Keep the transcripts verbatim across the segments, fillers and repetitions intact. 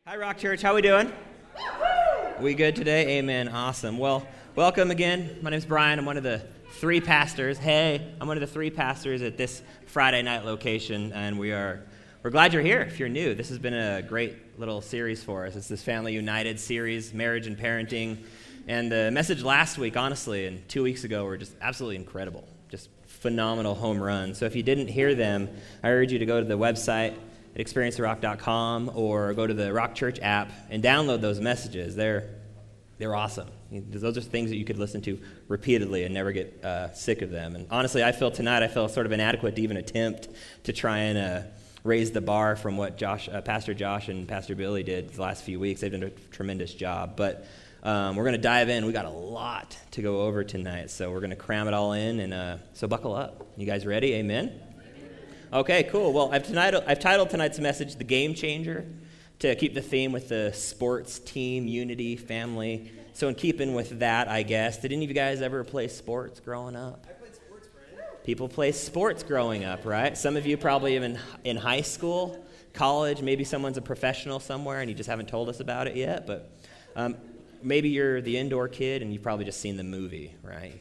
Hi, Rock Church. How we doing? We good today? Amen. Awesome. Well, welcome again. My name's Brian. I'm one of the three pastors. Hey, I'm one of the three pastors at this Friday night location, and we are we're glad you're here. If you're new, this has been a great little series for us. It's this Family United series, marriage and parenting, and the message last week, honestly, and two weeks ago, were just absolutely incredible, just phenomenal home runs. So if you didn't hear them, I urge you to go to the website at experience the rock dot com or go to the Rock Church app and download those messages. They're they're awesome. Those are things that you could listen to repeatedly and never get uh, sick of them. And honestly, I feel tonight I feel sort of inadequate to even attempt to try and uh, raise the bar from what Josh, uh, Pastor Josh and Pastor Billy did the last few weeks. They've done a tremendous job. But um, we're going to dive in. We got a lot to go over tonight, so we're going to cram it all in. And uh, so buckle up. You guys ready? Amen. Okay, cool. Well, I've, tonight, I've titled tonight's message, The Game Changer, to keep the theme with the sports, team, unity, family. So in keeping with that, I guess, did any of you guys ever play sports growing up? I played sports, Brian. People play sports growing up, right? Some of you probably even in high school, college, maybe someone's a professional somewhere and you just haven't told us about it yet. But um, maybe you're the indoor kid and you've probably just seen the movie, right?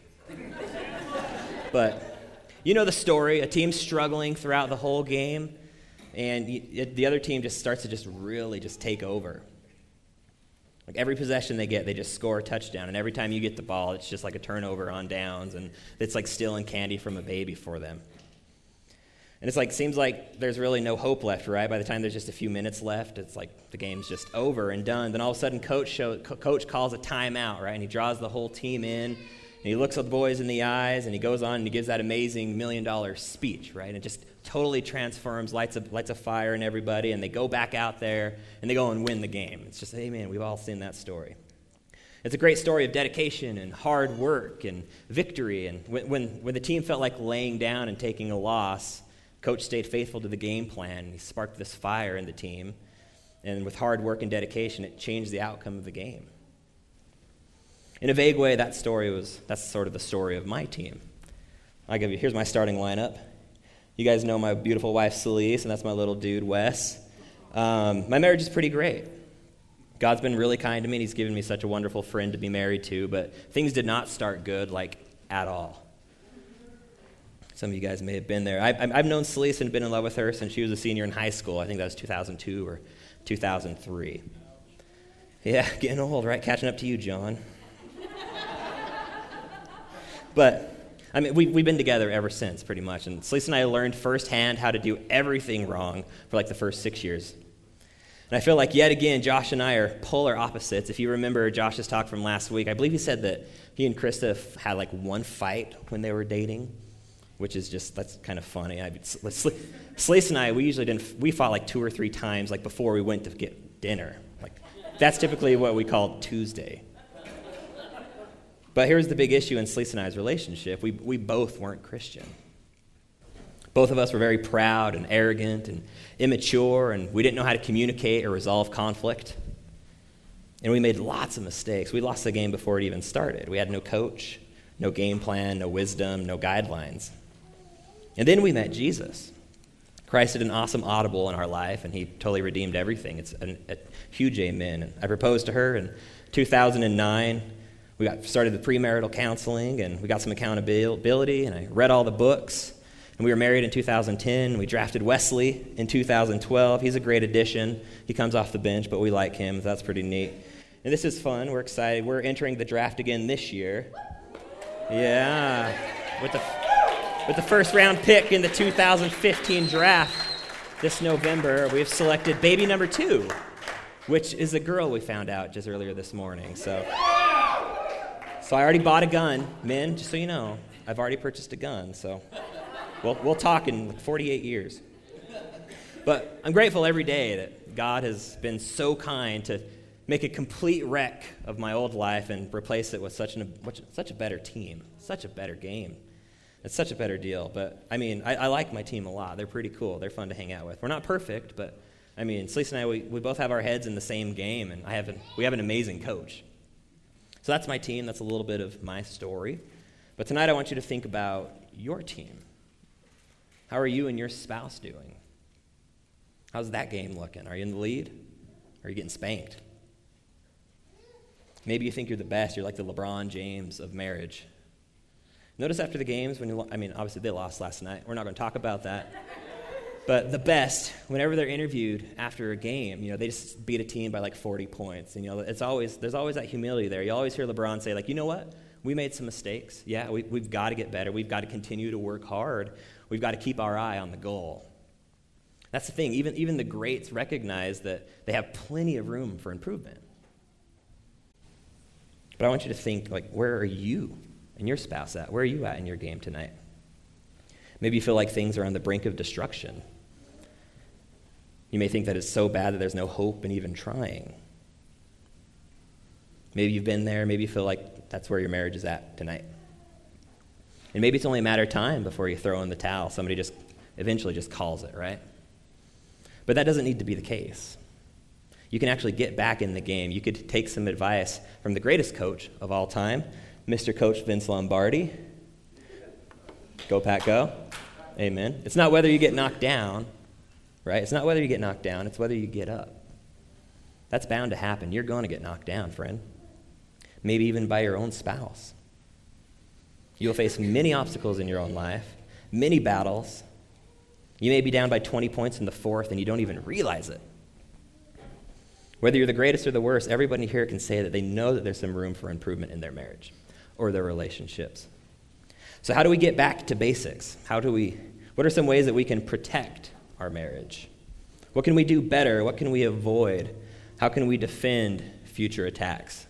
But you know the story, a team struggling throughout the whole game, and the other team just starts to just really just take over. Like every possession they get, they just score a touchdown, and every time you get the ball, it's just like a turnover on downs, and it's like stealing candy from a baby for them. And it's like, seems like there's really no hope left, right? By the time there's just a few minutes left, it's like the game's just over and done. Then all of a sudden, coach show, coach calls a timeout, right? And he draws the whole team in. And he looks at the boys in the eyes, and he goes on and he gives that amazing million-dollar speech, right? And it just totally transforms, lights a, lights a fire in everybody, and they go back out there, and they go and win the game. It's just, amen, we've all seen that story. It's a great story of dedication and hard work and victory. And when, when, when the team felt like laying down and taking a loss, coach stayed faithful to the game plan. He sparked this fire in the team. And with hard work and dedication, it changed the outcome of the game. In a vague way, that story was, that's sort of the story of my team. I'll give you, here's my starting lineup. You guys know my beautiful wife, Celise, and that's my little dude, Wes. Um, my marriage is pretty great. God's been really kind to me, and he's given me such a wonderful friend to be married to, but things did not start good, like, at all. Some of you guys may have been there. I, I've known Celise and been in love with her since she was a senior in high school. I think that was two thousand two or two thousand three. Yeah, getting old, right? Catching up to you, John. But, I mean, we, we've been together ever since, pretty much. And Celise and I learned firsthand how to do everything wrong for like the first six years. And I feel like, yet again, Josh and I are polar opposites. If you remember Josh's talk from last week, I believe he said that he and Krista had like one fight when they were dating, which is just, that's kind of funny. I, Celise and I, we usually didn't, we fought like two or three times like before we went to get dinner. Like, that's typically what we call Tuesday. But here's the big issue in Celise and I's relationship. We we both weren't Christian. Both of us were very proud and arrogant and immature, and we didn't know how to communicate or resolve conflict. And we made lots of mistakes. We lost the game before it even started. We had no coach, no game plan, no wisdom, no guidelines. And then we met Jesus. Christ did an awesome audible in our life, and he totally redeemed everything. It's an, a huge amen. And I proposed to her in two thousand nine. We got started the premarital counseling, and we got some accountability, and I read all the books. And we were married in two thousand ten. We drafted Wesley in two thousand twelve. He's a great addition. He comes off the bench, but we like him. So that's pretty neat. And this is fun. We're excited. We're entering the draft again this year. Yeah. With the, with the first round pick in the two thousand fifteen draft this November, we've selected baby number two, which is a girl we found out just earlier this morning. So... So I already bought a gun. Men, just so you know, I've already purchased a gun, so we'll, we'll talk in forty-eight years. But I'm grateful every day that God has been so kind to make a complete wreck of my old life and replace it with such, an, such a better team, such a better game. It's such a better deal. But, I mean, I, I like my team a lot. They're pretty cool. They're fun to hang out with. We're not perfect, but, I mean, Celise and I, we, we both have our heads in the same game, and I have an, we have an amazing coach. So that's my team. That's a little bit of my story. But tonight I want you to think about your team. How are you and your spouse doing? How's that game looking? Are you in the lead? Or are you getting spanked? Maybe you think you're the best. You're like the LeBron James of marriage. Notice after the games, when you, I mean, obviously they lost last night. We're not going to talk about that. But the best, whenever they're interviewed after a game, you know, they just beat a team by like forty points. And, you know, it's always, there's always that humility there. You always hear LeBron say, like, you know what? We made some mistakes. Yeah, we, we've got to get better. We've got to continue to work hard. We've got to keep our eye on the goal. That's the thing. Even, even the greats recognize that they have plenty of room for improvement. But I want you to think, like, where are you and your spouse at? Where are you at in your game tonight? Maybe you feel like things are on the brink of destruction. You may think that it's so bad that there's no hope in even trying. Maybe you've been there. Maybe you feel like that's where your marriage is at tonight. And maybe it's only a matter of time before you throw in the towel. Somebody just eventually just calls it, right? But that doesn't need to be the case. You can actually get back in the game. You could take some advice from the greatest coach of all time, Mister Coach Vince Lombardi. Go, Pack, go. Amen. It's not whether you get knocked down, right? It's not whether you get knocked down. It's whether you get up. That's bound to happen. You're going to get knocked down, friend. Maybe even by your own spouse. You'll face many obstacles in your own life, many battles. You may be down by twenty points in the fourth and you don't even realize it. Whether you're the greatest or the worst, everybody here can say that they know that there's some room for improvement in their marriage or their relationships. So how do we get back to basics? How do we, what are some ways that we can protect our marriage? What can we do better? What can we avoid? How can we defend future attacks?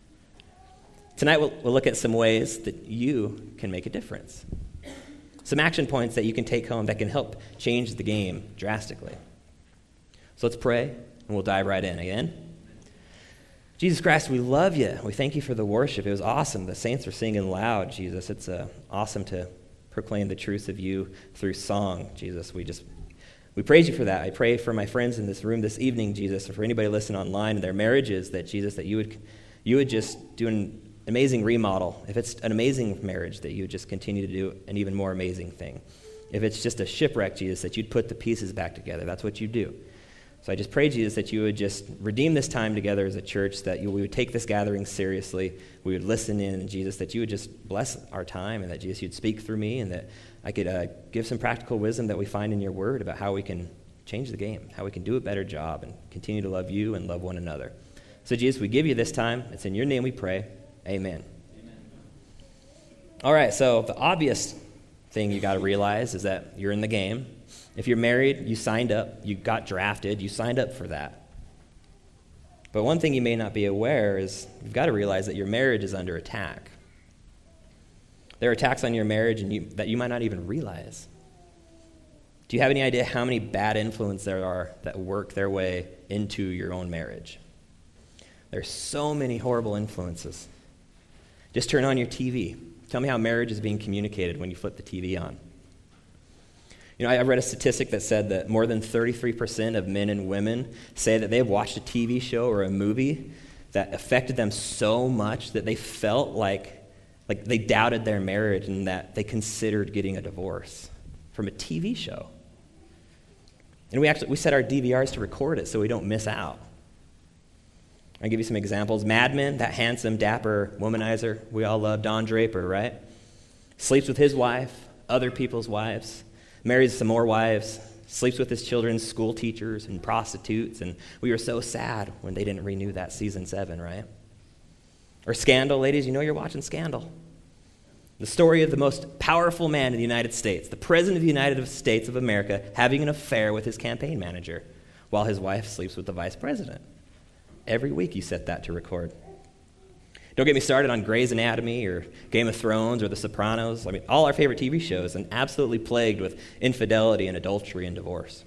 Tonight we'll, we'll look at some ways that you can make a difference. Some action points that you can take home that can help change the game drastically. So let's pray, and we'll dive right in. Again. Jesus Christ, we love you. We thank you for the worship. It was awesome. The saints were singing loud, Jesus. It's uh, awesome to proclaim the truths of you through song, Jesus. We just we praise you for that. I pray for my friends in this room this evening, Jesus, and for anybody listening online in their marriages, that Jesus, that you would you would just do an amazing remodel. If it's an amazing marriage, that you would just continue to do an even more amazing thing. If it's just a shipwreck, Jesus, that you'd put the pieces back together. That's what you do. So I just pray, Jesus, that you would just redeem this time together as a church, that you, we would take this gathering seriously, we would listen in, and Jesus, that you would just bless our time, and that, Jesus, you'd speak through me, and that I could uh, give some practical wisdom that we find in your word about how we can change the game, how we can do a better job, and continue to love you and love one another. So, Jesus, we give you this time. It's in your name we pray. Amen. Amen. All right, so the obvious thing you got to realize is that you're in the game. If you're married, you signed up, you got drafted, you signed up for that. But one thing you may not be aware is you've got to realize that your marriage is under attack. There are attacks on your marriage and you, that you might not even realize. Do you have any idea how many bad influences there are that work their way into your own marriage? There's so many horrible influences. Just turn on your T V. Tell me how marriage is being communicated when you flip the T V on. You know, I read a statistic that said that more than thirty-three percent of men and women say that they've watched a T V show or a movie that affected them so much that they felt like, like they doubted their marriage and that they considered getting a divorce from a T V show. And we actually we set our D V Rs to record it so we don't miss out. I'll give you some examples. Mad Men, that handsome, dapper womanizer we all love, Don Draper, right? Sleeps with his wife, other people's wives, marries some more wives, sleeps with his children's school teachers and prostitutes, and we were so sad when they didn't renew that season seven, right? Or Scandal, ladies, you know you're watching Scandal. The story of the most powerful man in the United States, the President of the United States of America, having an affair with his campaign manager while his wife sleeps with the vice president. Every week you set that to record. Don't get me started on Grey's Anatomy or Game of Thrones or The Sopranos. I mean, all our favorite T V shows, and absolutely plagued with infidelity and adultery and divorce.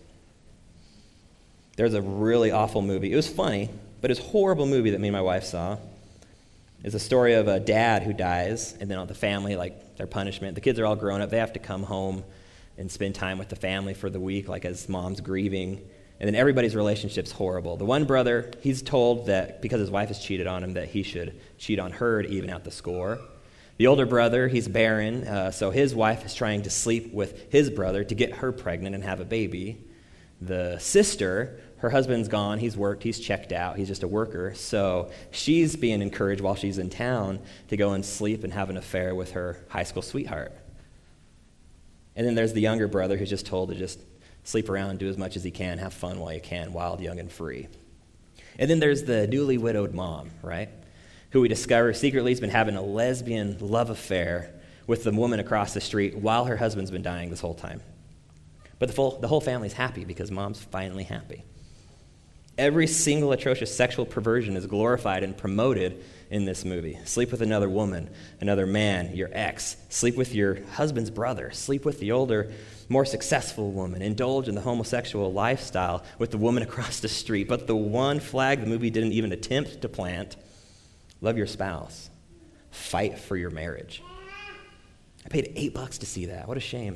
There's a really awful movie. It was funny, but it's a horrible movie that me and my wife saw. It's a story of a dad who dies, and then the family, like their punishment. The kids are all grown up. They have to come home and spend time with the family for the week, like as mom's grieving. And then everybody's relationship's horrible. The one brother, he's told that because his wife has cheated on him, that he should cheat on her to even out the score. The older brother, he's barren, uh, so his wife is trying to sleep with his brother to get her pregnant and have a baby. The sister, her husband's gone, he's worked, he's checked out, he's just a worker. So she's being encouraged while she's in town to go and sleep and have an affair with her high school sweetheart. And then there's the younger brother who's just told to just sleep around, do as much as he can, have fun while you can, wild, young, and free. And then there's the newly widowed mom, right, who we discover secretly has been having a lesbian love affair with the woman across the street while her husband's been dying this whole time. But the, full, the whole family's happy because mom's finally happy. Every single atrocious sexual perversion is glorified and promoted in this movie. Sleep with another woman, another man, your ex. Sleep with your husband's brother. Sleep with the older, more successful woman. Indulge in the homosexual lifestyle with the woman across the street. But the one flag the movie didn't even attempt to plant: love your spouse. Fight for your marriage. I paid eight bucks to see that. What a shame.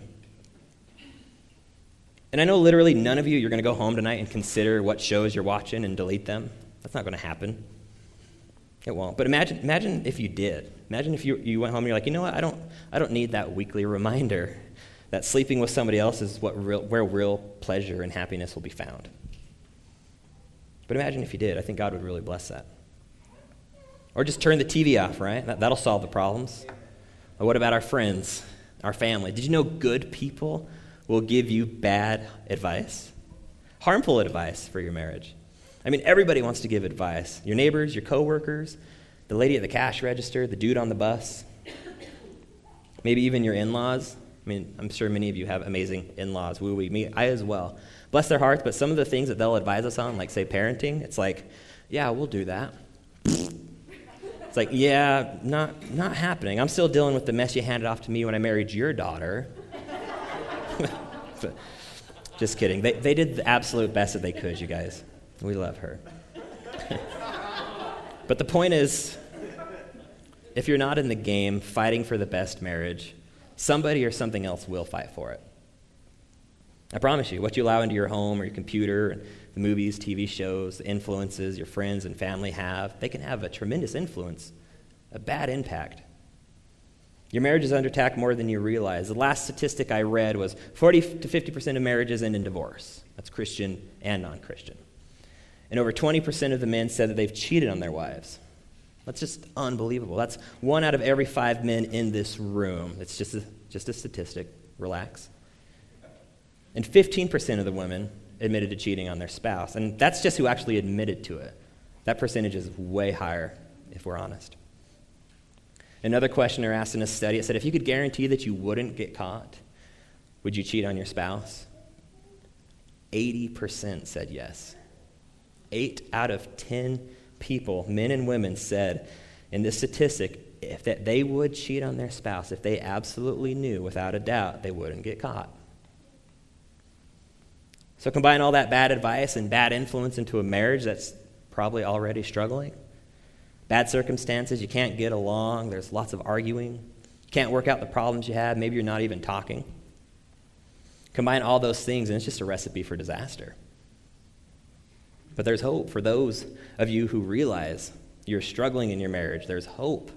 And I know literally none of you, you're going to go home tonight and consider what shows you're watching and delete them. That's not going to happen. It won't. But imagine imagine if you did. Imagine if you, you went home and you're like, you know what, I don't I don't need that weekly reminder that sleeping with somebody else is what real, where real pleasure and happiness will be found. But imagine if you did. I think God would really bless that. Or just turn the T V off, right? That, that'll solve the problems. Or what about our friends, our family? Did you know good people will give you bad advice? Harmful advice for your marriage. I mean, everybody wants to give advice. Your neighbors, your coworkers, the lady at the cash register, the dude on the bus, maybe even your in-laws. I mean, I'm sure many of you have amazing in-laws. Woo-wee, me, I as well. Bless their hearts, but some of the things that they'll advise us on, like, say, parenting, it's like, yeah, we'll do that. It's like, yeah, not not happening. I'm still dealing with the mess you handed off to me when I married your daughter. Just kidding. They they did the absolute best that they could, you guys. We love her. But the point is, if you're not in the game fighting for the best marriage, somebody or something else will fight for it. I promise you, what you allow into your home or your computer, the movies, T V shows, the influences your friends and family have, they can have a tremendous influence, a bad impact. Your marriage is under attack more than you realize. The last statistic I read was forty to fifty percent of marriages end in divorce. That's Christian and non-Christian. And over twenty percent of the men said that they've cheated on their wives. That's just unbelievable. That's one out of every five men in this room. It's just a, just a statistic. Relax. And fifteen percent of the women admitted to cheating on their spouse. And that's just who actually admitted to it. That percentage is way higher, if we're honest. Another questioner asked in a study, it said, if you could guarantee that you wouldn't get caught, would you cheat on your spouse? eighty percent said yes. Eight out of ten people, men and women, said in this statistic, if that they would cheat on their spouse, if they absolutely knew without a doubt they wouldn't get caught. So combine all that bad advice and bad influence into a marriage that's probably already struggling. Bad circumstances, you can't get along, there's lots of arguing, you can't work out the problems you have, maybe you're not even talking. Combine all those things and it's just a recipe for disaster. But there's hope for those of you who realize you're struggling in your marriage. There's hope.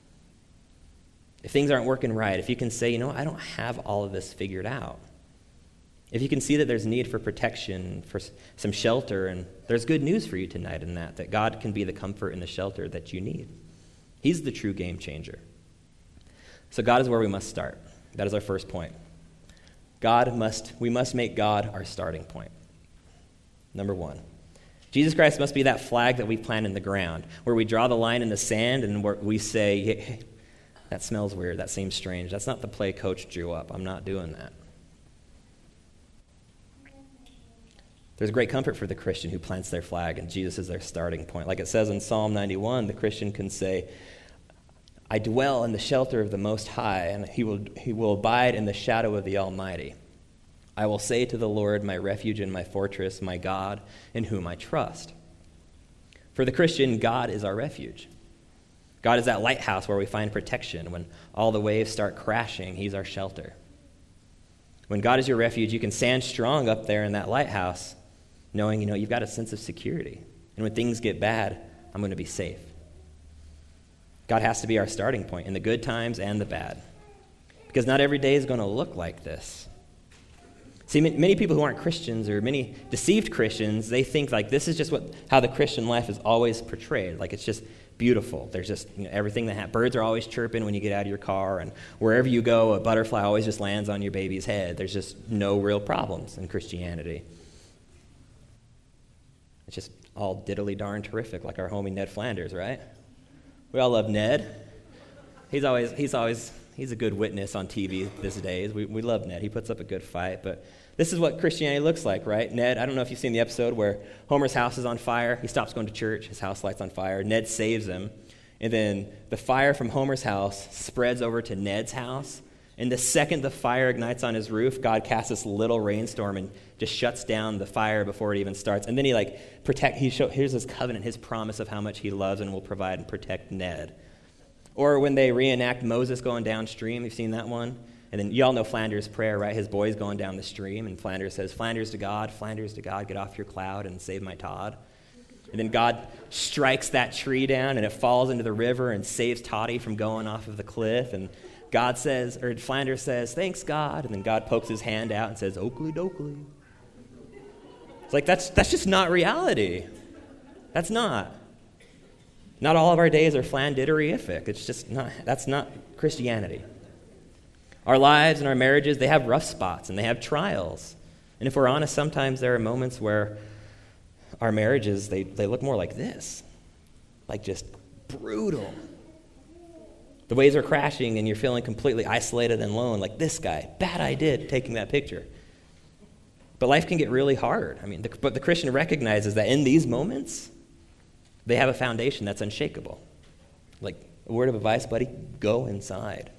If things aren't working right, if you can say, you know, I don't have all of this figured out. If you can see that there's need for protection, for some shelter, and there's good news for you tonight in that, that God can be the comfort and the shelter that you need. He's the true game changer. So God is where we must start. That is our first point. God must, we must make God our starting point. Number one. Jesus Christ must be that flag that we plant in the ground, where we draw the line in the sand and where we say, hey, hey, that smells weird, that seems strange. That's not the play coach drew up. I'm not doing that. There's great comfort for the Christian who plants their flag, and Jesus is their starting point. Like it says in Psalm ninety-one, the Christian can say, I dwell in the shelter of the Most High, and he will, he will abide in the shadow of the Almighty. I will say to the Lord, my refuge and my fortress, my God, in whom I trust. For the Christian, God is our refuge. God is that lighthouse where we find protection. When all the waves start crashing, he's our shelter. When God is your refuge, you can stand strong up there in that lighthouse, knowing, you know, you've got a sense of security. And when things get bad, I'm going to be safe. God has to be our starting point in the good times and the bad. Because not every day is going to look like this. See, many people who aren't Christians or many deceived Christians, they think like this is just what how the Christian life is always portrayed. Like it's just beautiful. There's just you know, everything that happens. Birds are always chirping when you get out of your car, and wherever you go, a butterfly always just lands on your baby's head. There's just no real problems in Christianity. It's just all diddly darn terrific, like our homie Ned Flanders, right? We all love Ned. He's always he's always he's a good witness on T V these days. We we love Ned. He puts up a good fight, but this is what Christianity looks like, right? Ned, I don't know if you've seen the episode where Homer's house is on fire. He stops going to church. His house lights on fire. Ned saves him. And then the fire from Homer's house spreads over to Ned's house. And the second the fire ignites on his roof, God casts this little rainstorm and just shuts down the fire before it even starts. And then he like protect. He show, here's his covenant, his promise of how much he loves and will provide and protect Ned. Or when they reenact Moses going downstream, you've seen that one? And then you all know Flanders' prayer, right? His boy's going down the stream, and Flanders says, Flanders to God, Flanders to God, get off your cloud and save my Todd. And then God strikes that tree down, and it falls into the river and saves Toddy from going off of the cliff. And God says, or Flanders says, thanks, God. And then God pokes his hand out and says, Oakley dokley. It's like, that's that's just not reality. That's not. Not all of our days are Flanditterific. It's just not, that's not Christianity. Our lives and our marriages, they have rough spots and they have trials. And if we're honest, sometimes there are moments where our marriages, they, they look more like this. Like just brutal. The waves are crashing and you're feeling completely isolated and alone, like this guy. Bad idea taking that picture. But life can get really hard. I mean, the, but the Christian recognizes that in these moments, they have a foundation that's unshakable. Like, a word of advice, buddy, go inside.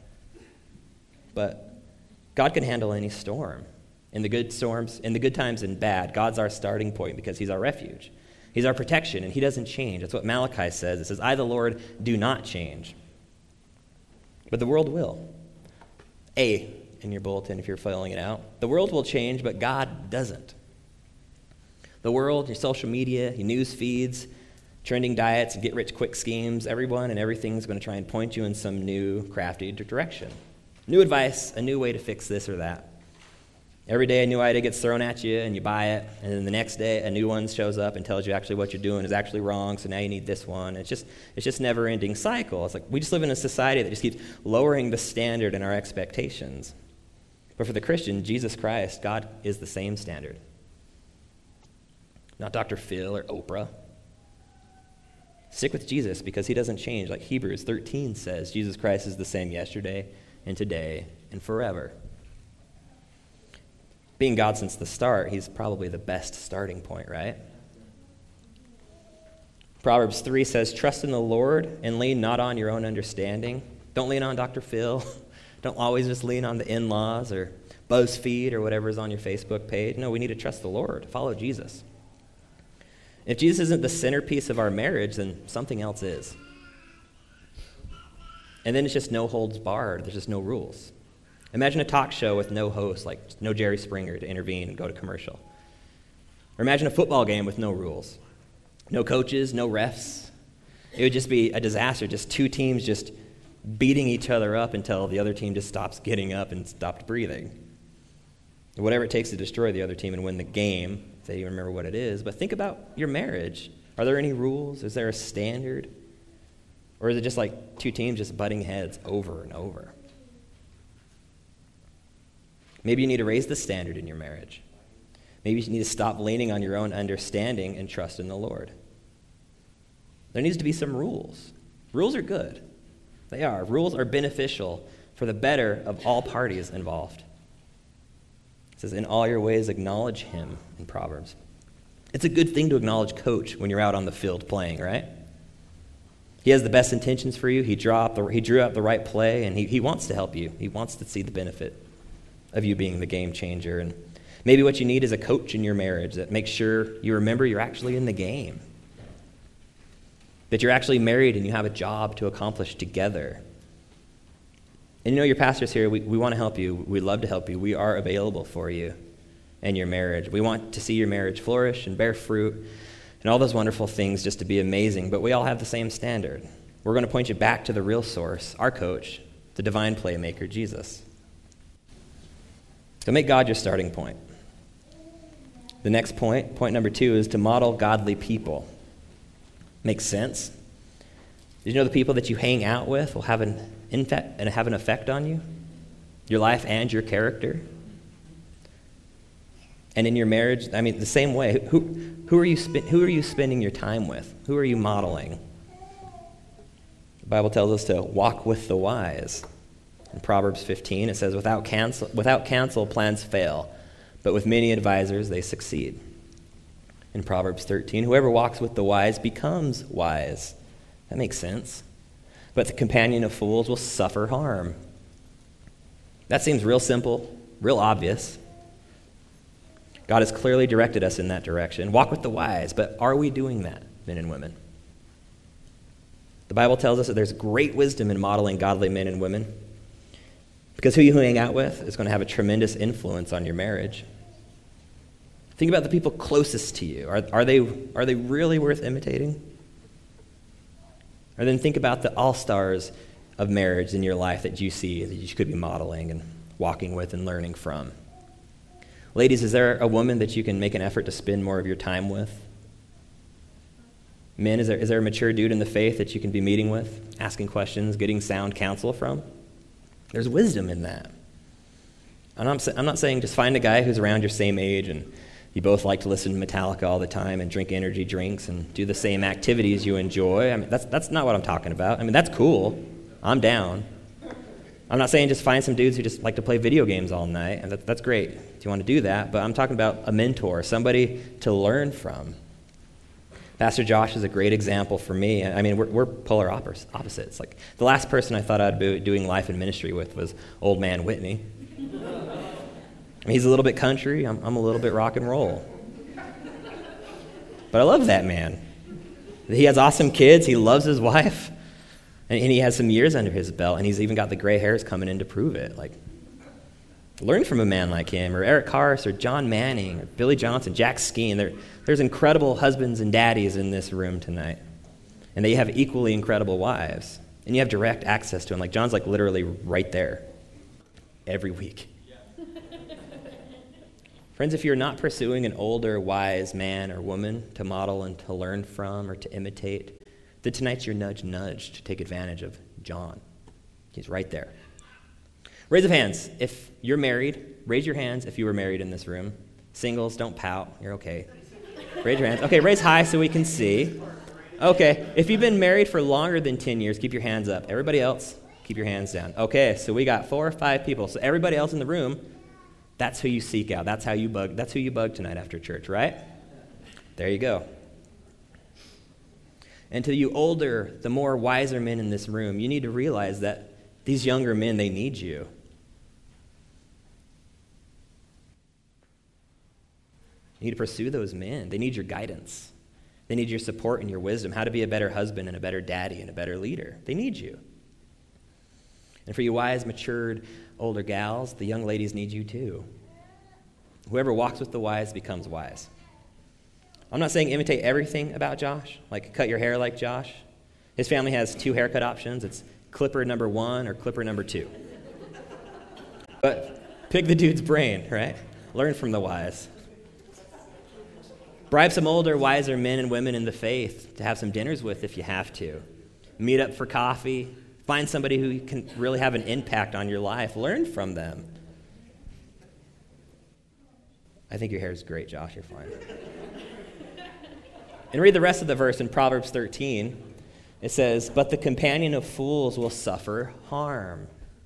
But God can handle any storm. In the good storms, in the good times and bad, God's our starting point because he's our refuge. He's our protection, and he doesn't change. That's what Malachi says. It says, I, the Lord, do not change. But the world will. A in your bulletin if you're filling it out. The world will change, but God doesn't. The world, your social media, your news feeds, trending diets, and get-rich-quick schemes, everyone and everything's going to try and point you in some new, crafty direction. New advice, a new way to fix this or that. Every day a new idea gets thrown at you and you buy it, and then the next day a new one shows up and tells you actually what you're doing is actually wrong, so now you need this one. It's just it's just never-ending cycle. It's like we just live in a society that just keeps lowering the standard in our expectations. But for the Christian, Jesus Christ, God is the same standard. Not Doctor Phil or Oprah. Stick with Jesus because he doesn't change. Like Hebrews thirteen says, Jesus Christ is the same yesterday and today and forever. Being God since the start, he's probably the best starting point, right? Proverbs three says, trust in the Lord and lean not on your own understanding. Don't lean on Doctor Phil. Don't always just lean on the in-laws or BuzzFeed or whatever is on your Facebook page. No, we need to trust the Lord. Follow Jesus. If Jesus isn't the centerpiece of our marriage, then something else is. And then it's just no holds barred. There's just no rules. Imagine a talk show with no host, like no Jerry Springer to intervene and go to commercial. Or imagine a football game with no rules. No coaches, no refs. It would just be a disaster, just two teams just beating each other up until the other team just stops getting up and stopped breathing. Whatever it takes to destroy the other team and win the game, if they even remember what it is. But think about your marriage. Are there any rules? Is there a standard? Or is it just like two teams just butting heads over and over? Maybe you need to raise the standard in your marriage. Maybe you need to stop leaning on your own understanding and trust in the Lord. There needs to be some rules. Rules are good. They are. Rules are beneficial for the better of all parties involved. It says, in all your ways acknowledge him in Proverbs. It's a good thing to acknowledge Coach when you're out on the field playing, right? He has the best intentions for you. He drew up the, he drew up the right play, and he, he wants to help you. He wants to see the benefit of you being the game changer. And maybe what you need is a coach in your marriage that makes sure you remember you're actually in the game, that you're actually married and you have a job to accomplish together. And you know, your pastors here, we, we want to help you. We love to help you. We are available for you and your marriage. We want to see your marriage flourish and bear fruit and all those wonderful things just to be amazing. But we all have the same standard. We're going to point you back to the real source, our coach, the divine playmaker, Jesus. So make God your starting point. The next point, point number two, is to model godly people. Makes sense. Did you know the people that you hang out with will have an, infe- and have an effect on you? Your life and your character? And in your marriage, I mean, the same way. Who, who, are you spe- who are you spending your time with? Who are you modeling? The Bible tells us to walk with the wise. In Proverbs fifteen, it says, without counsel, without counsel, plans fail, but with many advisors, they succeed. In Proverbs thirteen, whoever walks with the wise becomes wise. That makes sense. But the companion of fools will suffer harm. That seems real simple, real obvious. God has clearly directed us in that direction. Walk with the wise, but are we doing that, men and women? The Bible tells us that there's great wisdom in modeling godly men and women, because who you hang out with is going to have a tremendous influence on your marriage. Think about the people closest to you. Are, are, they, are they really worth imitating? Or then think about the all-stars of marriage in your life that you see, that you could be modeling and walking with and learning from. Ladies, is there a woman that you can make an effort to spend more of your time with? Men, is there, is there a mature dude in the faith that you can be meeting with, asking questions, getting sound counsel from? There's wisdom in that. And I'm, I'm not saying just find a guy who's around your same age and you both like to listen to Metallica all the time and drink energy drinks and do the same activities you enjoy. I mean, that's that's not what I'm talking about. I mean, that's cool. I'm down. I'm not saying just find some dudes who just like to play video games all night, and that, that's great if you want to do that, but I'm talking about a mentor, somebody to learn from. Pastor Josh is a great example for me. I mean, we're, we're polar opposites. Like, the last person I thought I'd be doing life and ministry with was old man Whitney. I mean, he's a little bit country. I'm, I'm a little bit rock and roll. But I love that man. He has awesome kids. He loves his wife. And, and he has some years under his belt, and he's even got the gray hairs coming in to prove it. Like, learn from a man like him, or Eric Carse, or John Manning, or Billy Johnson, Jack Skeen. There, there's incredible husbands and daddies in this room tonight. And they have equally incredible wives. And you have direct access to them. Like, John's like literally right there every week. Friends, if you're not pursuing an older, wise man or woman to model and to learn from or to imitate, then tonight's your nudge nudge to take advantage of John. He's right there. Raise of hands. If you're married, raise your hands if you were married in this room. Singles, don't pout. You're okay. Raise your hands. Okay, raise high so we can see. Okay, if you've been married for longer than ten years, keep your hands up. Everybody else, keep your hands down. Okay, so we got four or five people. So everybody else in the room, that's who you seek out. That's how you bug. That's who you bug tonight after church, right? There you go. And to you older, the more wiser men in this room, you need to realize that these younger men, they need you. You need to pursue those men. They need your guidance. They need your support and your wisdom, how to be a better husband and a better daddy and a better leader. They need you. And for you wise, matured, older gals, the young ladies need you too. Whoever walks with the wise becomes wise. I'm not saying imitate everything about Josh, like cut your hair like Josh. His family has two haircut options. It's clipper number one or clipper number two. But pick the dude's brain, right? Learn from the wise. Bribe some older, wiser men and women in the faith to have some dinners with if you have to. Meet up for coffee. Find somebody who can really have an impact on your life. Learn from them. I think your hair is great, Josh. You're fine. And read the rest of the verse in Proverbs thirteen. It says, but the companion of fools will suffer harm.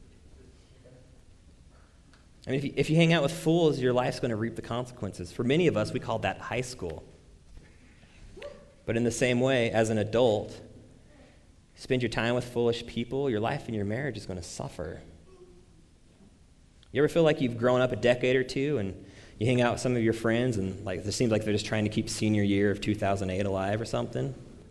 I mean, if you, if you hang out with fools, your life's going to reap the consequences. For many of us, we call that high school. But in the same way, as an adult, spend your time with foolish people, your life and your marriage is going to suffer. You ever feel like you've grown up a decade or two and you hang out with some of your friends and like it seems like they're just trying to keep senior year of two thousand eight alive or something?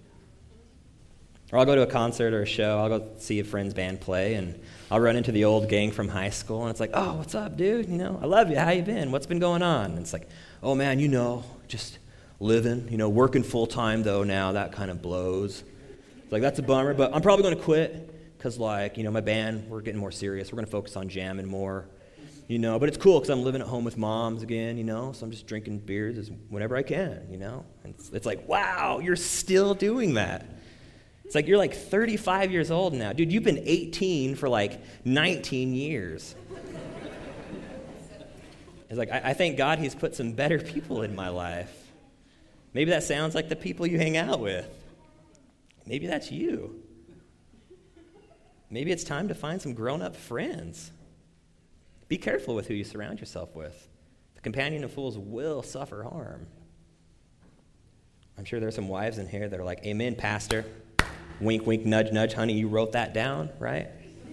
Or I'll go to a concert or a show, I'll go see a friend's band play, and I'll run into the old gang from high school, and it's like, oh, what's up, dude? You know, I love you. How you been? What's been going on? And it's like, oh, man, you know, just living, you know, working full-time, though, now. That kind of blows. It's like, that's a bummer, but I'm probably going to quit because, like, you know, my band, we're getting more serious. We're going to focus on jamming more. you know, but it's cool because I'm living at home with moms again, you know, so I'm just drinking beers as, whenever I can, you know. And it's, it's like, wow, you're still doing that. It's like you're like thirty-five years old now. Dude, you've been eighteen for like nineteen years. It's like, I, I thank God he's put some better people in my life. Maybe that sounds like the people you hang out with. Maybe that's you. Maybe it's time to find some grown-up friends. Be careful with who you surround yourself with. The companion of fools will suffer harm. I'm sure there's some wives in here that are like, amen, pastor. Wink, wink, nudge, nudge. Honey, you wrote that down, right?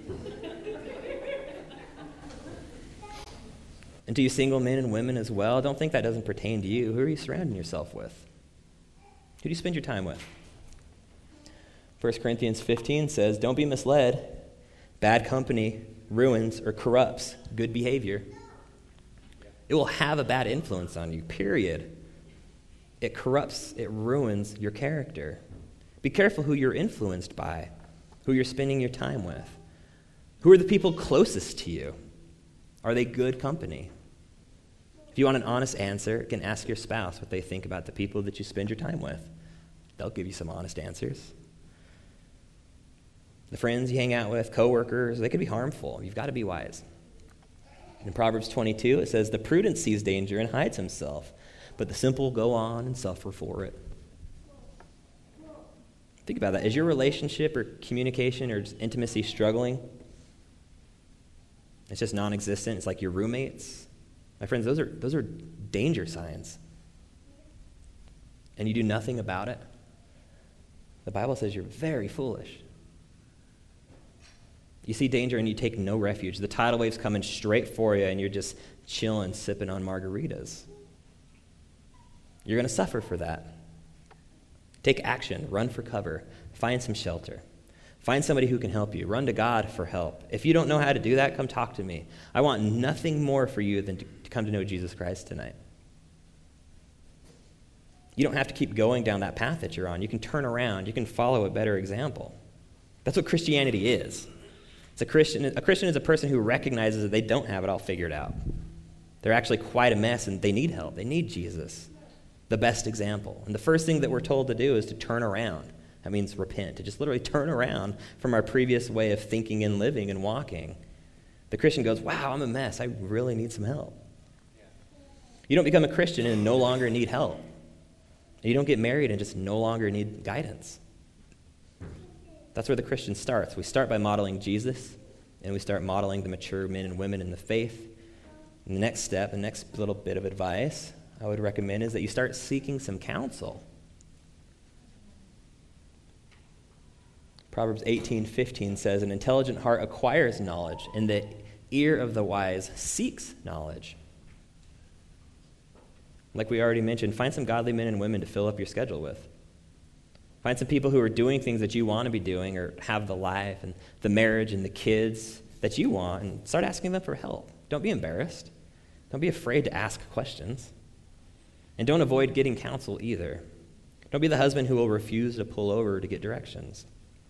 And to you single men and women as well, don't think that doesn't pertain to you. Who are you surrounding yourself with? Who do you spend your time with? First Corinthians fifteen says, don't be misled. Bad company ruins or corrupts good behavior. It will have a bad influence on you, period. It corrupts, it ruins your character. Be careful who you're influenced by, who you're spending your time with. Who are the people closest to you? Are they good company? If you want an honest answer, you can ask your spouse what they think about the people that you spend your time with. They'll give you some honest answers. The friends you hang out with, coworkers, they can be harmful. You've got to be wise. In Proverbs twenty-two, it says, the prudent sees danger and hides himself, but the simple go on and suffer for it. Think about that. Is your relationship or communication or just intimacy struggling? It's just non-existent. It's like your roommates. My friends, those are those are danger signs. And you do nothing about it. The Bible says you're very foolish. You see danger and you take no refuge. The tidal wave's coming straight for you and you're just chilling, sipping on margaritas. You're going to suffer for that. Take action. Run for cover. Find some shelter. Find somebody who can help you. Run to God for help. If you don't know how to do that, come talk to me. I want nothing more for you than to, to come to know Jesus Christ tonight. You don't have to keep going down that path that you're on. You can turn around. You can follow a better example. That's what Christianity is. It's a Christian. A Christian is a person who recognizes that they don't have it all figured out. They're actually quite a mess and they need help. They need Jesus, the best example. And the first thing that we're told to do is to turn around. That means repent, to just literally turn around from our previous way of thinking and living and walking. The Christian goes, wow, I'm a mess. I really need some help. You don't become a Christian and no longer need help. You don't get married and just no longer need guidance. That's where the Christian starts. We start by modeling Jesus, and we start modeling the mature men and women in the faith. And the next step, the next little bit of advice I would recommend is that you start seeking some counsel. Proverbs eighteen fifteen says, an intelligent heart acquires knowledge, and the ear of the wise seeks knowledge. Like we already mentioned, find some godly men and women to fill up your schedule with. Find some people who are doing things that you want to be doing or have the life and the marriage and the kids that you want, and start asking them for help. Don't be embarrassed. Don't be afraid to ask questions. And don't avoid getting counsel either. Don't be the husband who will refuse to pull over to get directions.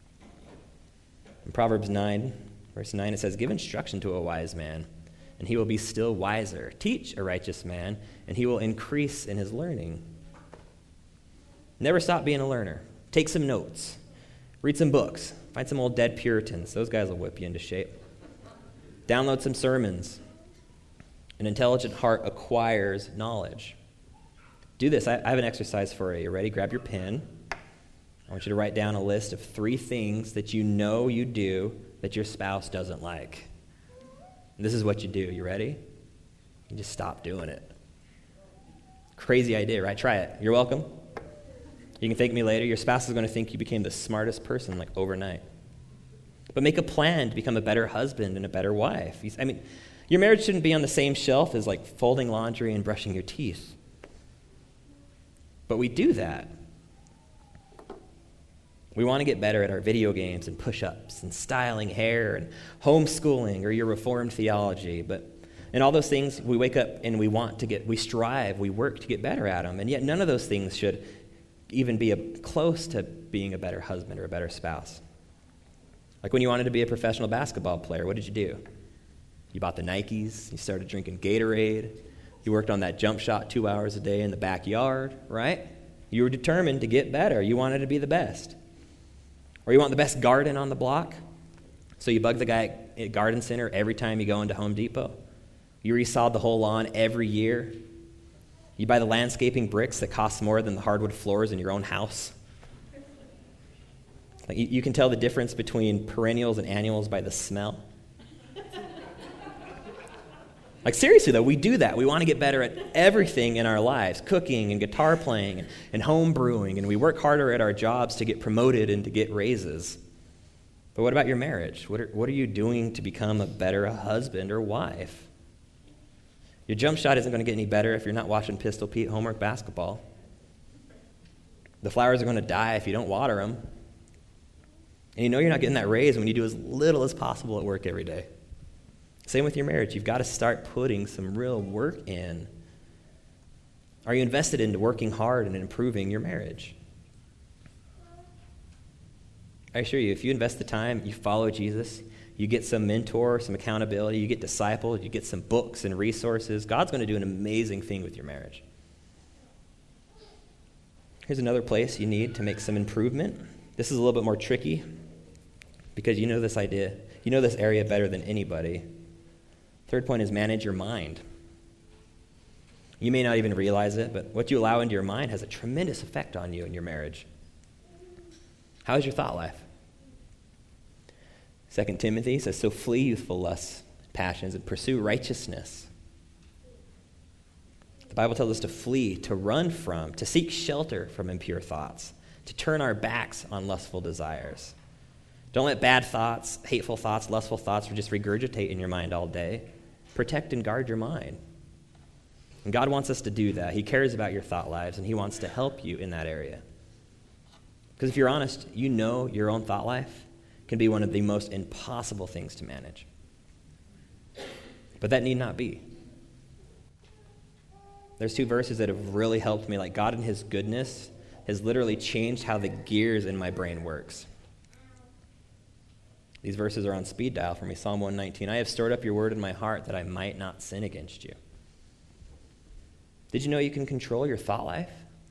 In Proverbs nine, verse nine, it says, give instruction to a wise man, and he will be still wiser. Teach a righteous man, and he will increase in his learning. Never stop being a learner. Take some notes. Read some books. Find some old dead Puritans. Those guys will whip you into shape. Download some sermons. An intelligent heart acquires knowledge. Do this. I, I have an exercise for you. You ready? Grab your pen. I want you to write down a list of three things that you know you do that your spouse doesn't like. And this is what you do. You ready? You just stop doing it. Crazy idea, right? Try it. You're welcome. You can thank me later. Your spouse is going to think you became the smartest person like overnight. But make a plan to become a better husband and a better wife. I mean, your marriage shouldn't be on the same shelf as like folding laundry and brushing your teeth. But we do that. We want to get better at our video games and push-ups and styling hair and homeschooling or your Reformed theology. But and all those things, we wake up and we want to get, we strive, we work to get better at them. And yet none of those things should even be a, close to being a better husband or a better spouse. Like when you wanted to be a professional basketball player, what did you do? You bought the Nikes. You started drinking Gatorade. You worked on that jump shot two hours a day in the backyard, right? You were determined to get better. You wanted to be the best. Or you want the best garden on the block, so you bug the guy at Garden Center every time you go into Home Depot. You resawed the whole lawn every year. You buy the landscaping bricks that cost more than the hardwood floors in your own house. Like you, you can tell the difference between perennials and annuals by the smell. Like seriously though, we do that. We want to get better at everything in our lives, cooking and guitar playing and, and home brewing, and we work harder at our jobs to get promoted and to get raises. But what about your marriage? What are, what are you doing to become a better husband or wife? Your jump shot isn't going to get any better if you're not watching Pistol Pete homework basketball. The flowers are going to die if you don't water them. And you know you're not getting that raise when you do as little as possible at work every day. Same with your marriage. You've got to start putting some real work in. Are you invested into working hard and improving your marriage? I assure you, if you invest the time, you follow Jesus, you get some mentor, some accountability, you get discipled, you get some books and resources, God's going to do an amazing thing with your marriage. Here's another place you need to make some improvement. This is a little bit more tricky because you know this idea, you know this area better than anybody. Third point is manage your mind. You may not even realize it, but what you allow into your mind has a tremendous effect on you and your marriage. How is your thought life? Second Timothy says, so flee youthful lusts, passions, and pursue righteousness. The Bible tells us to flee, to run from, to seek shelter from impure thoughts, to turn our backs on lustful desires. Don't let bad thoughts, hateful thoughts, lustful thoughts just regurgitate in your mind all day. Protect and guard your mind. And God wants us to do that. He cares about your thought lives, and he wants to help you in that area. Because if you're honest, you know your own thought life can be one of the most impossible things to manage. But that need not be. There's two verses that have really helped me. Like God in his goodness has literally changed how the gears in my brain works. These verses are on speed dial for me. Psalm one nineteen, I have stored up your word in my heart that I might not sin against you. Did you know you can control your thought life?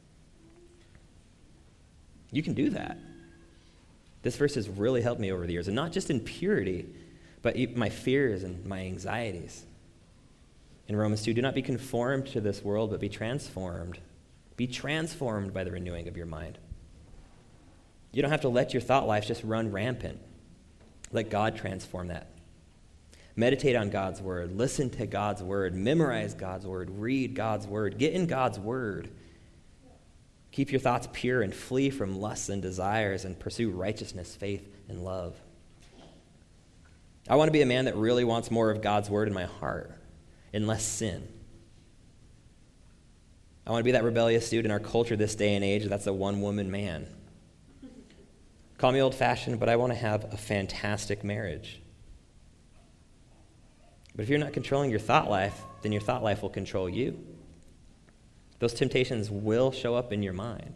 You can do that. This verse has really helped me over the years, and not just in purity, but my fears and my anxieties. In Romans two, do not be conformed to this world, but be transformed. Be transformed by the renewing of your mind. You don't have to let your thought life just run rampant. Let God transform that. Meditate on God's word. Listen to God's word. Memorize God's word. Read God's word. Get in God's word. Keep your thoughts pure and flee from lusts and desires and pursue righteousness, faith, and love. I want to be a man that really wants more of God's word in my heart and less sin. I want to be that rebellious dude in our culture this day and age that's a one-woman man. Call me old-fashioned, but I want to have a fantastic marriage. But if you're not controlling your thought life, then your thought life will control you. Those temptations will show up in your mind.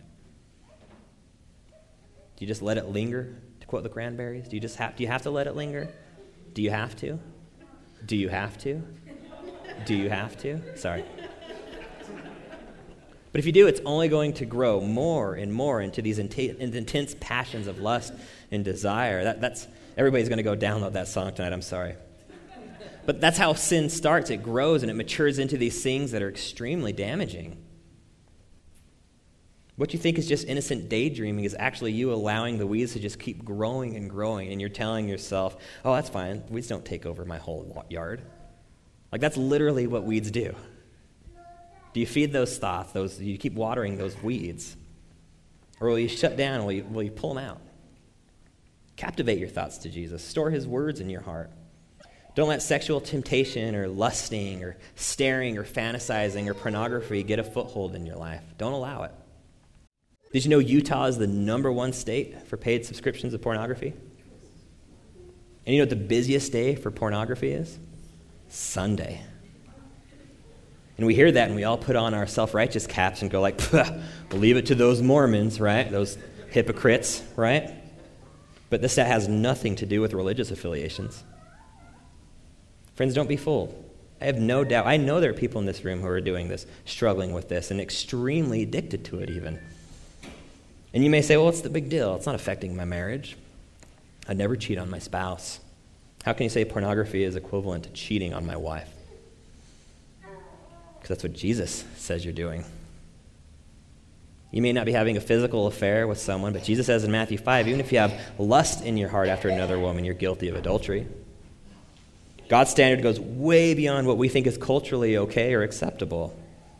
Do you just let it linger, to quote the Cranberries? Do you just have, do you have to let it linger? Do you have to? Do you have to? Do you have to? Sorry. But if you do, it's only going to grow more and more into these intense passions of lust and desire. That, that's everybody's going to go download that song tonight. I'm sorry. But that's how sin starts. It grows and it matures into these things that are extremely damaging. What you think is just innocent daydreaming is actually you allowing the weeds to just keep growing and growing, and you're telling yourself, oh, that's fine. Weeds don't take over my whole yard. Like, that's literally what weeds do. Do you feed those thoughts? Those, do you keep watering those weeds? Or will you shut down? Will you, will you pull them out? Captivate your thoughts to Jesus. Store his words in your heart. Don't let sexual temptation or lusting or staring or fantasizing or pornography get a foothold in your life. Don't allow it. Did you know Utah is the number one state for paid subscriptions of pornography? And you know what the busiest day for pornography is? Sunday. And we hear that and we all put on our self-righteous caps and go like, we'll leave it to those Mormons, right? Those hypocrites, right? But this has nothing to do with religious affiliations. Friends, don't be fooled. I have no doubt. I know there are people in this room who are doing this, struggling with this, and extremely addicted to it even. And you may say, well, what's the big deal? It's not affecting my marriage. I'd never cheat on my spouse. How can you say pornography is equivalent to cheating on my wife? Because that's what Jesus says you're doing. You may not be having a physical affair with someone, but Jesus says in Matthew five, even if you have lust in your heart after another woman, you're guilty of adultery. God's standard goes way beyond what we think is culturally okay or acceptable.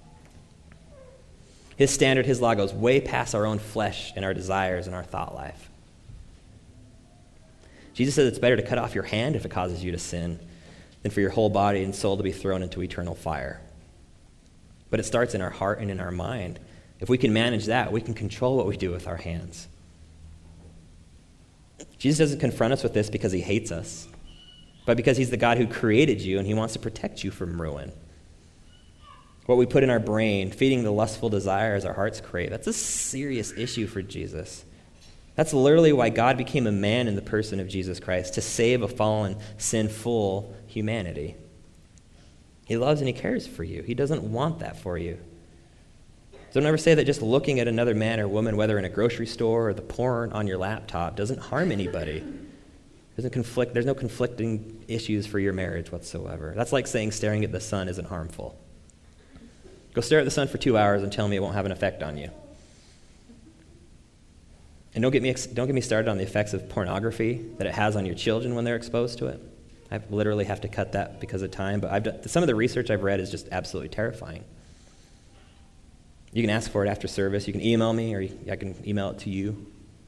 His standard, his law, goes way past our own flesh and our desires and our thought life. Jesus says it's better to cut off your hand if it causes you to sin than for your whole body and soul to be thrown into eternal fire. But it starts in our heart and in our mind. If we can manage that, we can control what we do with our hands. Jesus doesn't confront us with this because he hates us, but because he's the God who created you and he wants to protect you from ruin. What we put in our brain, feeding the lustful desires our hearts crave, that's a serious issue for Jesus. That's literally why God became a man in the person of Jesus Christ, to save a fallen, sinful humanity. He loves and he cares for you. He doesn't want that for you. So don't ever say that just looking at another man or woman, whether in a grocery store or the porn on your laptop, doesn't harm anybody. Doesn't conflict. There's no conflicting issues for your marriage whatsoever. That's like saying staring at the sun isn't harmful. Go stare at the sun for two hours and tell me it won't have an effect on you. And don't get me don't get me started on the effects of pornography that it has on your children when they're exposed to it. I literally have to cut that because of time, but I've done, some of the research I've read is just absolutely terrifying. You can ask for it after service. You can email me, or I can email it to you.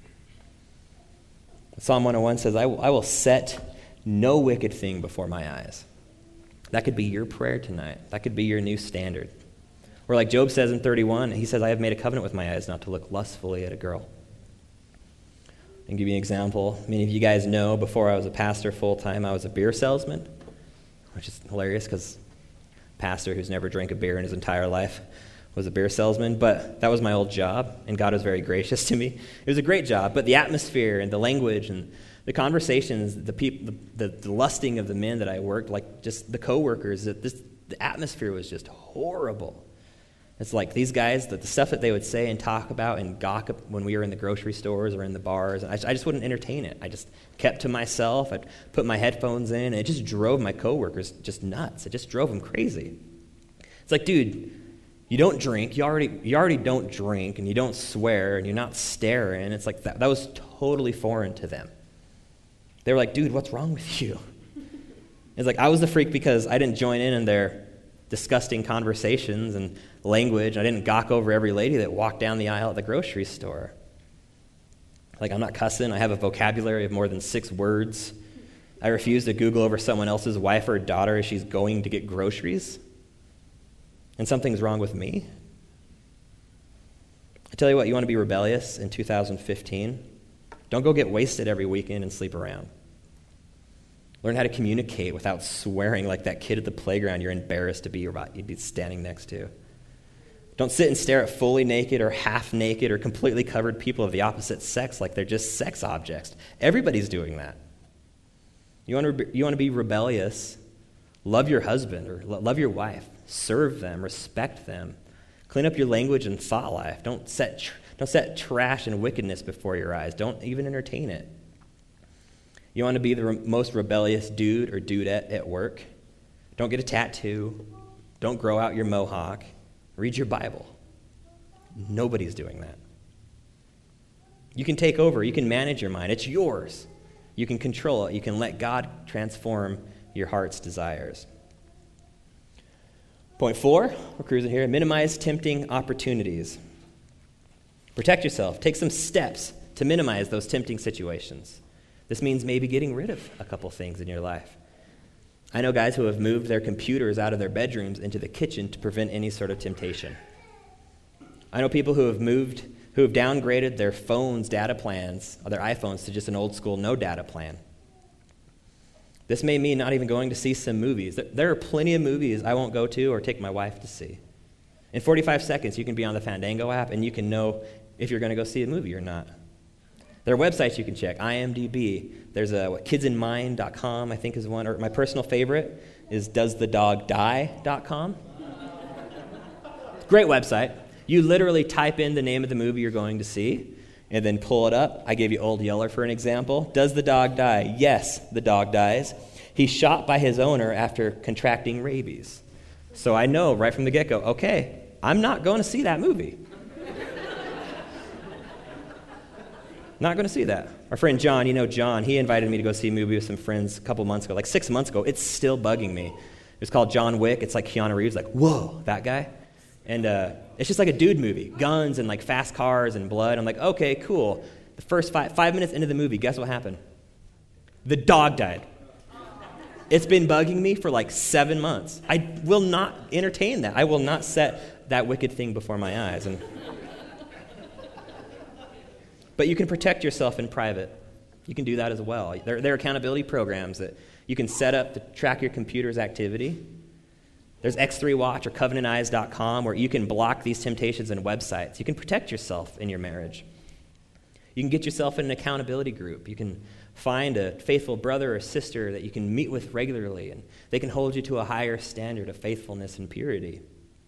Psalm one oh one says, I will, I will set no wicked thing before my eyes. That could be your prayer tonight. That could be your new standard. Or like Job says in thirty-one, he says, I have made a covenant with my eyes not to look lustfully at a girl. I'll give you an example. Many of you guys know before I was a pastor full-time, I was a beer salesman, which is hilarious because a pastor who's never drank a beer in his entire life was a beer salesman, but that was my old job, and God was very gracious to me. It was a great job, but the atmosphere and the language and the conversations, the people, the, the, the lusting of the men that I worked, like just the coworkers, that this, the atmosphere was just horrible. It's like these guys, the, the stuff that they would say and talk about and gawk when we were in the grocery stores or in the bars, I, I just wouldn't entertain it. I just kept to myself. I'd put my headphones in, and it just drove my coworkers just nuts. It just drove them crazy. It's like, dude, you don't drink. You already you already don't drink, and you don't swear, and you're not staring. It's like that, that was totally foreign to them. They were like, dude, what's wrong with you? It's like I was the freak because I didn't join in in their disgusting conversations and language. I didn't gawk over every lady that walked down the aisle at the grocery store. Like, I'm not cussing. I have a vocabulary of more than six words. I refuse to Google over someone else's wife or daughter as she's going to get groceries. And something's wrong with me. I tell you what, you want to be rebellious in two thousand fifteen? Don't go get wasted every weekend and sleep around. Learn how to communicate without swearing like that kid at the playground you're embarrassed to be about you'd be standing next to. Don't sit and stare at fully naked or half naked or completely covered people of the opposite sex like they're just sex objects. Everybody's doing that. You want to you want to be rebellious? Love your husband or love your wife. Serve them, respect them. Clean up your language and thought life. Don't set tr- don't set trash and wickedness before your eyes. Don't even entertain it. You want to be the re- most rebellious dude or dudette at work? Don't get a tattoo. Don't grow out your mohawk. Read your Bible. Nobody's doing that. You can take over. You can manage your mind. It's yours. You can control it. You can let God transform your heart's desires. Point four, we're cruising here. Minimize tempting opportunities. Protect yourself. Take some steps to minimize those tempting situations. This means maybe getting rid of a couple things in your life. I know guys who have moved their computers out of their bedrooms into the kitchen to prevent any sort of temptation. I know people who have moved, who have downgraded their phones' data plans, or their iPhones, to just an old school no data plan. This may mean not even going to see some movies. There are plenty of movies I won't go to or take my wife to see. In forty-five seconds, you can be on the Fandango app and you can know if you're going to go see a movie or not. There are websites you can check, I M D B. There's a what, kids in mind dot com, I think is one. Or my personal favorite is does the dog die dot com. Great website. You literally type in the name of the movie you're going to see and then pull it up. I gave you Old Yeller for an example. Does the dog die? Yes, the dog dies. He's shot by his owner after contracting rabies. So I know right from the get-go, okay, I'm not going to see that movie. Not going to see that. Our friend John, you know John, he invited me to go see a movie with some friends a couple months ago, like six months ago. It's still bugging me. It's called John Wick. It's like Keanu Reeves, like, whoa, that guy. And uh, it's just like a dude movie, guns and like fast cars and blood. I'm like, okay, cool. The first five, five minutes into the movie, guess what happened? The dog died. It's been bugging me for like seven months. I will not entertain that. I will not set that wicked thing before my eyes. And But you can protect yourself in private. You can do that as well. There, there are accountability programs that you can set up to track your computer's activity. There's X three Watch or covenant eyes dot com where you can block these temptations and websites. You can protect yourself in your marriage. You can get yourself in an accountability group. You can find a faithful brother or sister that you can meet with regularly, and they can hold you to a higher standard of faithfulness and purity.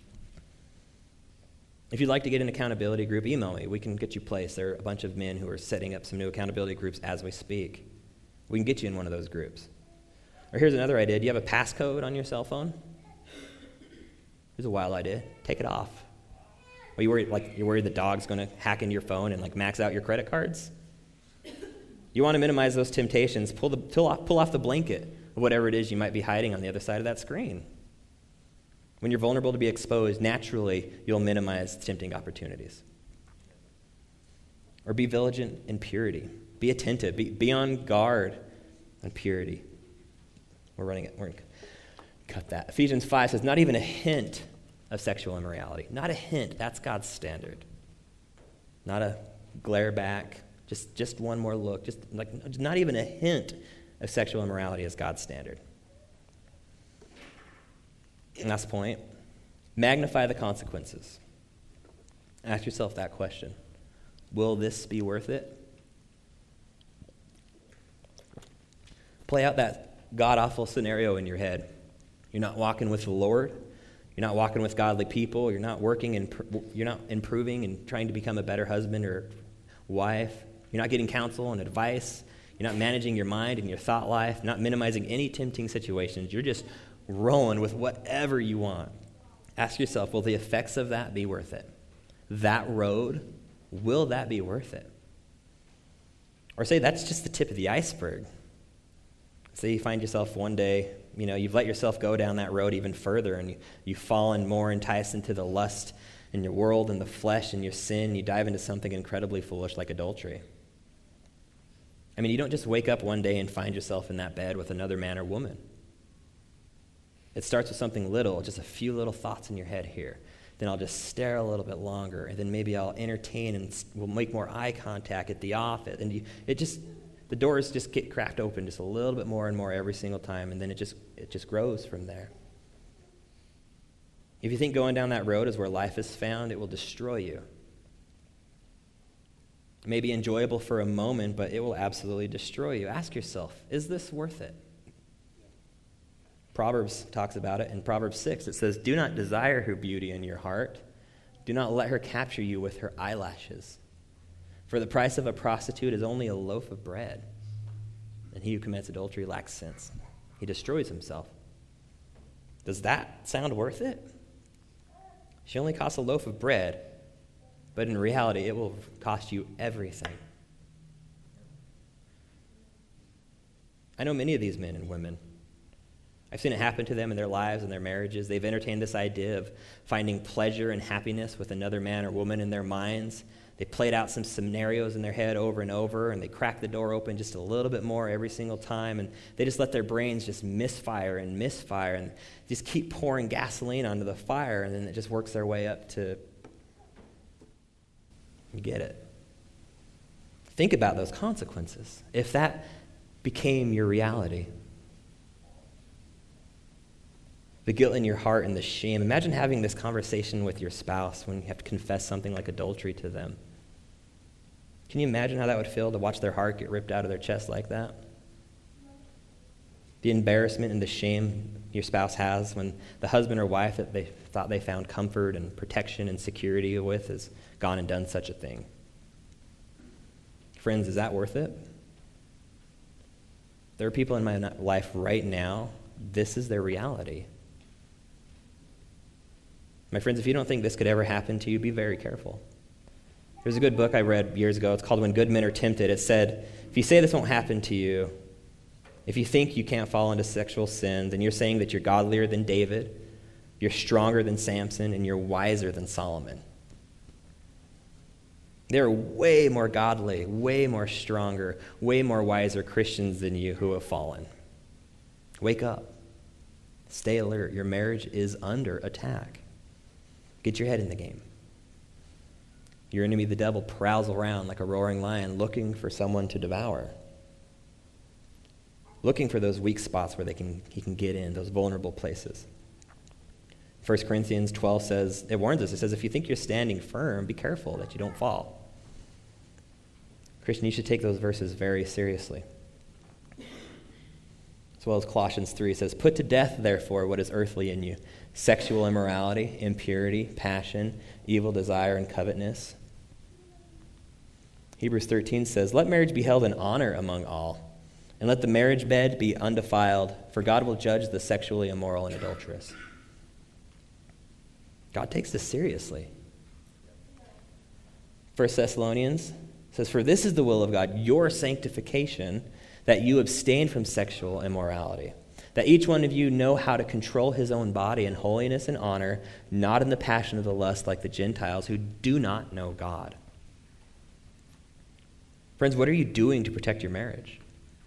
If you'd like to get an accountability group, email me. We can get you placed. There are a bunch of men who are setting up some new accountability groups as we speak. We can get you in one of those groups. Or here's another idea. Do you have a passcode on your cell phone? Here's a wild idea. Take it off. Are you worried, like, you're worried the dog's going to hack into your phone and like max out your credit cards? You want to minimize those temptations. Pull, the, pull, off, pull off the blanket of whatever it is you might be hiding on the other side of that screen. When you're vulnerable to be exposed, naturally, you'll minimize tempting opportunities. Or be vigilant in purity. Be attentive. Be, be on guard on purity. We're running it. We're going to cut that. Ephesians five says, not even a hint of sexual immorality. Not a hint. That's God's standard. Not a glare back. Just, just one more look. Just like not even a hint of sexual immorality is God's standard. Last point, magnify the consequences. Ask yourself that question. Will this be worth it? Play out that god-awful scenario in your head. You're not walking with the Lord. You're not walking with godly people. You're not working and you're not improving and trying to become a better husband or wife. You're not getting counsel and advice. You're not managing your mind and your thought life, not minimizing any tempting situations. You're just rolling with whatever you want. Ask yourself, will the effects of that be worth it? That road, will that be worth it? Or say that's just the tip of the iceberg. Say you find yourself one day, you know, you've let yourself go down that road even further and you, you've fallen more enticed into the lust in your world and the flesh and your sin. You dive into something incredibly foolish like adultery. I mean, you don't just wake up one day and find yourself in that bed with another man or woman. It starts with something little, just a few little thoughts in your head here. Then I'll just stare a little bit longer, and then maybe I'll entertain and we'll make more eye contact at the office. And you, it just, the doors just get cracked open just a little bit more and more every single time, and then it just it just grows from there. If you think going down that road is where life is found, it will destroy you. It may be enjoyable for a moment, but it will absolutely destroy you. Ask yourself, is this worth it? Proverbs talks about it. In Proverbs six, it says, do not desire her beauty in your heart. Do not let her capture you with her eyelashes. For the price of a prostitute is only a loaf of bread. And he who commits adultery lacks sense. He destroys himself. Does that sound worth it? She only costs a loaf of bread, but in reality, it will cost you everything. I know many of these men and women. I've seen it happen to them in their lives and their marriages. They've entertained this idea of finding pleasure and happiness with another man or woman in their minds. They played out some scenarios in their head over and over, and they cracked the door open just a little bit more every single time, and they just let their brains just misfire and misfire and just keep pouring gasoline onto the fire, and then it just works their way up to, you get it. Think about those consequences. If that became your reality, the guilt in your heart and the shame. Imagine having this conversation with your spouse when you have to confess something like adultery to them. Can you imagine how that would feel to watch their heart get ripped out of their chest like that? The embarrassment and the shame your spouse has when the husband or wife that they thought they found comfort and protection and security with has gone and done such a thing. Friends, is that worth it? There are people in my life right now, this is their reality. My friends, if you don't think this could ever happen to you, be very careful. There's a good book I read years ago. It's called When Good Men Are Tempted. It said, if you say this won't happen to you, if you think you can't fall into sexual sins, and you're saying that you're godlier than David, you're stronger than Samson, and you're wiser than Solomon. There are way more godly, way more stronger, way more wiser Christians than you who have fallen. Wake up. Stay alert. Your marriage is under attack. Get your head in the game. Your enemy, the devil, prowls around like a roaring lion looking for someone to devour. Looking for those weak spots where they can he can get in, those vulnerable places. First Corinthians twelve says, it warns us, it says, if you think you're standing firm, be careful that you don't fall. Christian, you should take those verses very seriously. As well as Colossians three says, put to death, therefore, what is earthly in you, sexual immorality, impurity, passion, evil desire, and covetousness. Hebrews thirteen says, let marriage be held in honor among all, and let the marriage bed be undefiled, for God will judge the sexually immoral and adulterous. God takes this seriously. First Thessalonians says, for this is the will of God, your sanctification, that you abstain from sexual immorality, that each one of you know how to control his own body in holiness and honor, not in the passion of the lust like the Gentiles who do not know God. Friends, what are you doing to protect your marriage?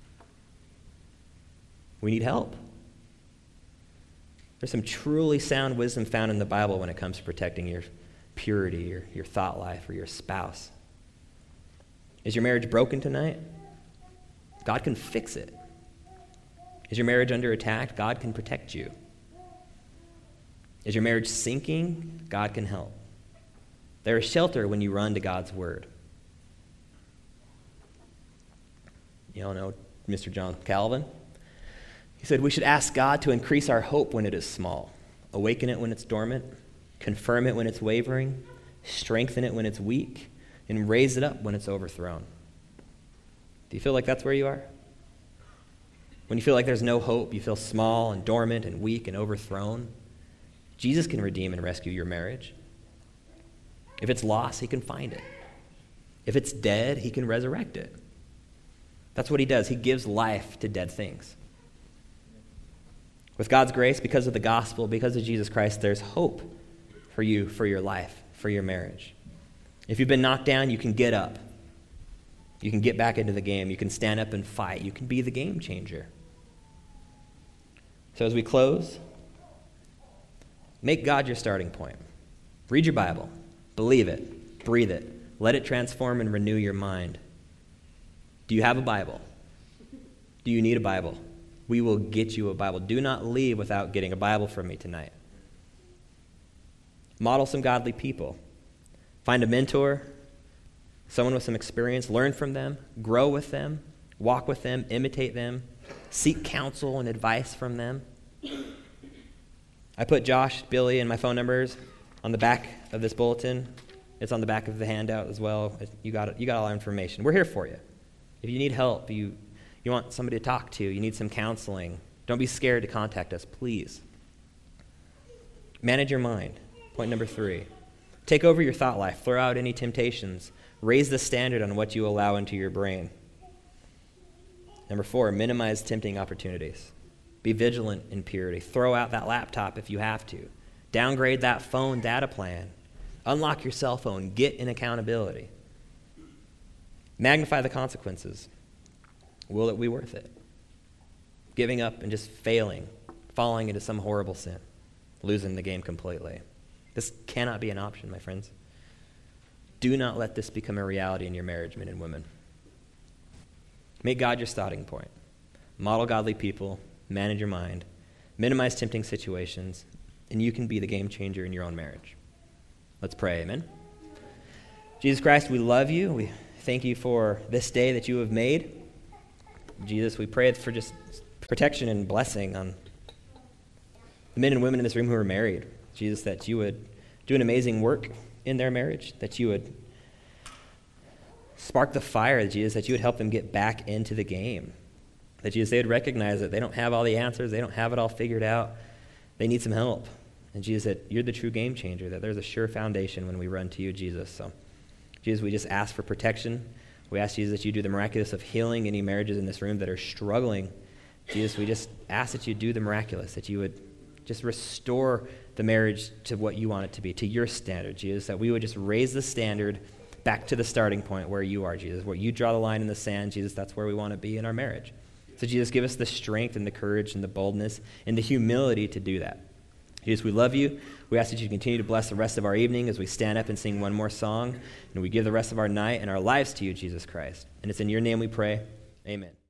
We need help. There's some truly sound wisdom found in the Bible when it comes to protecting your purity, your, your thought life, or your spouse. Is your marriage broken tonight? God can fix it. Is your marriage under attack? God can protect you. Is your marriage sinking? God can help. There is shelter when you run to God's word. You all know Mister John Calvin? He said, we should ask God to increase our hope when it is small, awaken it when it's dormant, confirm it when it's wavering, strengthen it when it's weak, and raise it up when it's overthrown. Do you feel like that's where you are? When you feel like there's no hope, you feel small and dormant and weak and overthrown, Jesus can redeem and rescue your marriage. If it's lost, he can find it. If it's dead, he can resurrect it. That's what he does. He gives life to dead things. With God's grace, because of the gospel, because of Jesus Christ, there's hope for you, for your life, for your marriage. If you've been knocked down, you can get up. You can get back into the game. You can stand up and fight. You can be the game changer. So as we close, make God your starting point. Read your Bible. Believe it. Breathe it. Let it transform and renew your mind. Do you have a Bible? Do you need a Bible? We will get you a Bible. Do not leave without getting a Bible from me tonight. Model some godly people. Find a mentor, someone with some experience. Learn from them. Grow with them. Walk with them. Imitate them. Seek counsel and advice from them. I put Josh, Billy, and my phone numbers on the back of this bulletin. It's on the back of the handout as well. You got, you got all our information. We're here for you. If you need help, you... You want somebody to talk to, you need some counseling, don't be scared to contact us, please. Manage your mind. Point number three. Take over your thought life. Throw out any temptations. Raise the standard on what you allow into your brain. Number four, minimize tempting opportunities. Be vigilant in purity. Throw out that laptop if you have to. Downgrade that phone data plan. Unlock your cell phone. Get in accountability. Magnify the consequences. Will it be worth it? Giving up and just failing, falling into some horrible sin, losing the game completely. This cannot be an option, my friends. Do not let this become a reality in your marriage, men and women. Make God your starting point. Model godly people, manage your mind, minimize tempting situations, and you can be the game changer in your own marriage. Let's pray, amen? Jesus Christ, we love you. We thank you for this day that you have made. Jesus, we pray for just protection and blessing on the men and women in this room who are married. Jesus, that you would do an amazing work in their marriage, that you would spark the fire, Jesus, that you would help them get back into the game. That Jesus, they would recognize that they don't have all the answers, they don't have it all figured out, they need some help. And Jesus, that you're the true game changer, that there's a sure foundation when we run to you, Jesus. So, Jesus, we just ask for protection. We ask, Jesus, that you do the miraculous of healing any marriages in this room that are struggling. Jesus, we just ask that you do the miraculous, that you would just restore the marriage to what you want it to be, to your standard, Jesus, that we would just raise the standard back to the starting point where you are, Jesus, where you draw the line in the sand, Jesus, that's where we want to be in our marriage. So, Jesus, give us the strength and the courage and the boldness and the humility to do that. Jesus, we love you. We ask that you continue to bless the rest of our evening as we stand up and sing one more song, and we give the rest of our night and our lives to you, Jesus Christ. And it's in your name we pray. Amen.